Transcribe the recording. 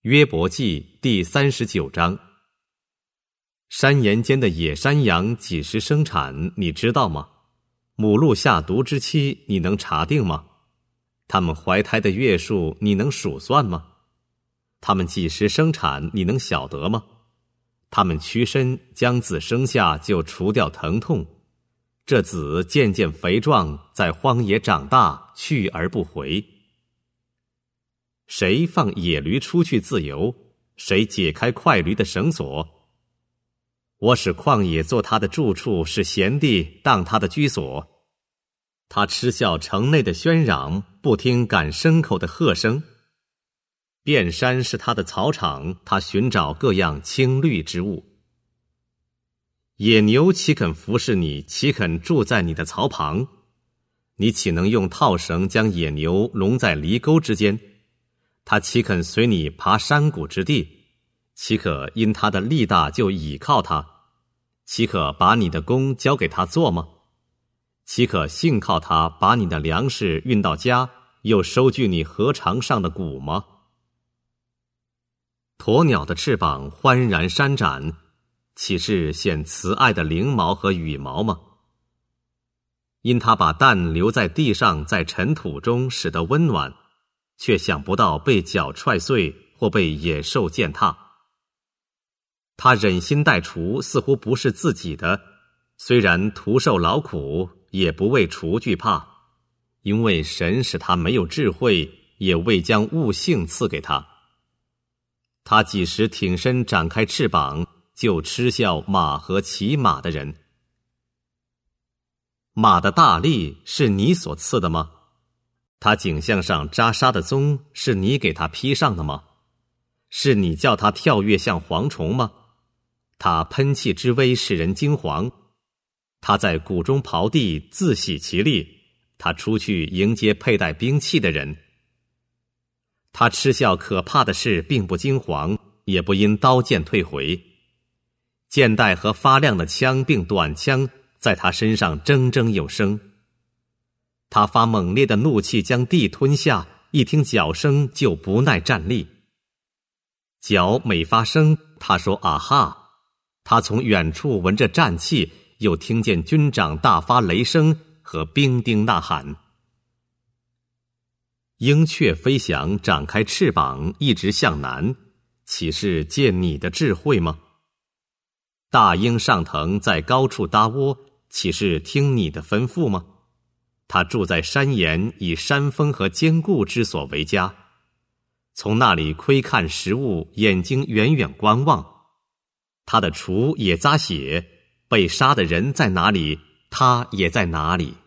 约伯记第39章。山岩间的野山羊几时生产，你知道吗？母鹿下犊之期，你能查定吗？它们怀胎的月数，你能数算吗？它们几时生产，你能晓得吗？它们屈身将子生下，就除掉疼痛。这子渐渐肥壮，在荒野长大，去而不回。谁放野驴出去自由？谁解开快驴的绳索？我使旷野做他的住处，使闲地当他的居所。他嗤笑城内的喧嚷，不听赶牲口的喝声。遍山是他的草场，他寻找各样青绿之物。野牛岂肯服侍你？岂肯住在你的槽旁？你岂能用套绳将野牛笼在犁沟之间？他岂肯随你爬山谷之地？岂可因他的力大就倚靠他？岂可把你的工交给他做吗？岂可信靠他把你的粮食运到家，又收据你禾场上的谷吗？鸵鸟的翅膀欢然扇展，岂是显慈爱的翎毛和羽毛吗？因他把蛋留在地上，在尘土中使得温暖，却想不到被脚踹碎或被野兽践踏。他忍心待雏，似乎不是自己的，虽然徒受劳苦，也不为雏惧怕，因为神使他没有智慧，也未将悟性赐给他。他几时挺身展开翅膀，就嗤笑马和骑马的人。马的大力是你所赐的吗？他颈项上扎沙的棕是你给他披上的吗？是你叫他跳跃像蝗虫吗？他喷气之威使人惊惶，他在谷中刨地，自喜其力，他出去迎接佩戴兵器的人。他嗤笑可怕的事，并不惊惶，也不因刀剑退回。箭袋和发亮的枪并短枪在他身上铮铮有声。他发猛烈的怒气将地吞下，一听脚声就不耐站立。脚每发声，他说啊哈。他从远处闻着战气，又听见军长大发雷声和兵丁呐喊。鹰雀飞翔，展开翅膀，一直向南，岂是借你的智慧吗？大鹰上腾，在高处搭窝，岂是听你的吩咐吗？他住在山岩，以山峰和坚固之所为家，从那里窥看食物，眼睛远远观望。他的雏也咂血，被杀的人在哪里，他也在哪里。